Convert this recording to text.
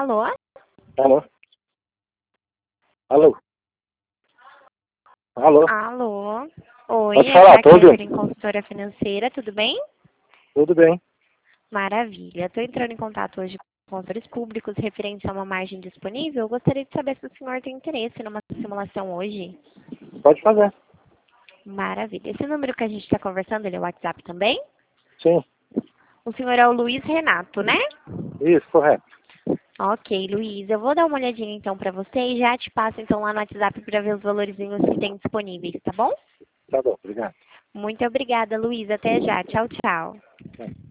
Alô? Alô? Alô? Alô? Alô? Oi, Pode é falar, a tô ouvindo. Catherine, consultora financeira, tudo bem? Tudo bem. Maravilha. Estou entrando em contato hoje com consultores públicos referente a uma margem disponível. Eu gostaria de saber se o senhor tem interesse numa simulação hoje. Pode fazer. Maravilha. Esse número que a gente está conversando, ele é o WhatsApp também? Sim. O senhor é o Luiz Renato, né? Isso, correto. Ok, Luiz. Eu vou dar uma olhadinha então para você e já te passo então lá no WhatsApp para ver os valorzinhos que tem disponíveis, tá bom? Tá bom, obrigado. Muito obrigada, Luiz. Até já. Tchau, tchau. Tchau.